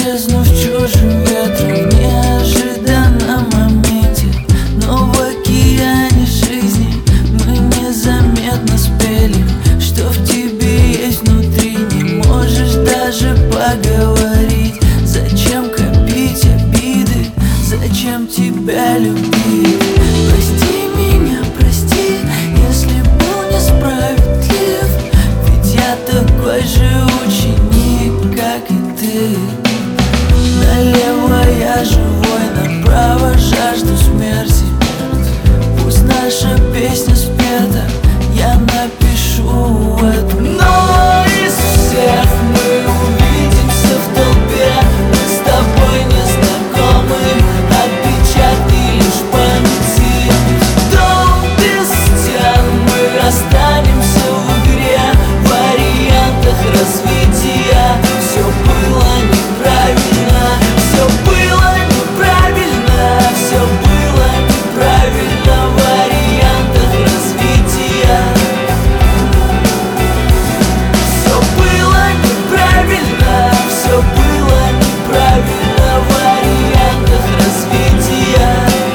исчезну в чужом ветре, в неожиданном моменте. Но в океане жизни мы незаметно спели, что в тебе есть внутри. Не можешь даже поговорить. Зачем копить обиды? Зачем тебя любить? Прости меня, прости, если был несправедлив. Ведь я такой же ученик, как и ты. Налево я живой, направо жажду смерти. Пусть наша песня спета, я напишу эту. Но из всех мы увидимся в толпе. Мы с тобой не знакомы, отпечатки лишь памяти. Дом без стен, мы останемся в игре, в вариантах развития. Все было неправильно, все было неправильно, все было неправильно в вариантах развития. Все было неправильно, все было неправильно в вариантах развития.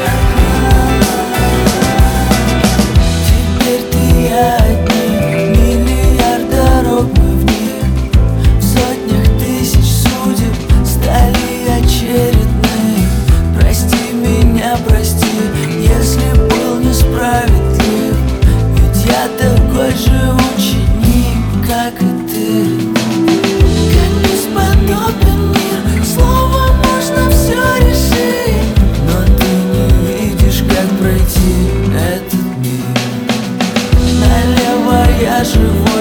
Теперь ты и я одни, миллиард дорог мы в них, в сотнях тысяч судеб стали очередные. Прости меня, прости, если был несправедлив. Ведь я такой же ученик, как и ты. Как бесподобен мир, словом можно все решить. Но ты не видишь, как пройти этот мир. Налево я живу,